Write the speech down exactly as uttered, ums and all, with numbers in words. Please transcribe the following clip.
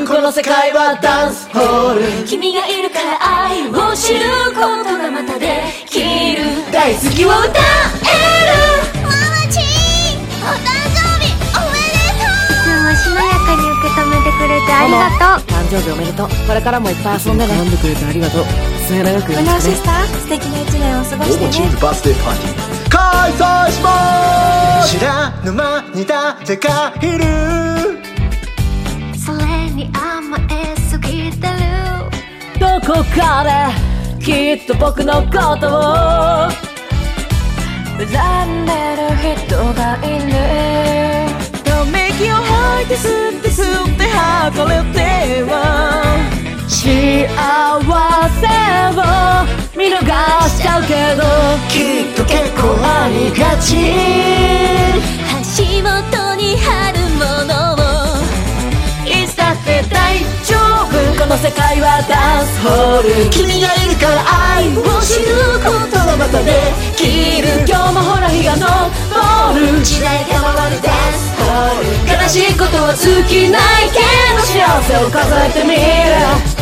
分この世界はダンスホール。 君がいるから愛を知ることがまたできる。 大好きを歌える。 ママチーお誕生日おめでとう。 いつもしなやかに受け止めてくれてありがとう。 誕生日おめでとう。これからもいっぱい遊んでね。飲んでくれてありがとう。末永くよろしくね。 ブナーシスター素敵な一年を過ごしてね。 モモチーズバースデーパーティー開催します。知らぬ間に誰かいる。 それに甘えすぎてる。 どこかできっと僕のことを恨んでる人がいる。 とめ息を吐いて吸って吸って運べては幸せを見逃しちゃうけど、きっと結構ありがち。 足元にあるものをいつだって大丈夫。この世界はダンスホール。君がいるから愛を知ることがまたできる。今日もほら日が昇る。時代が回るダンスホール。悲しいことは尽きないけど幸せを数えてみる。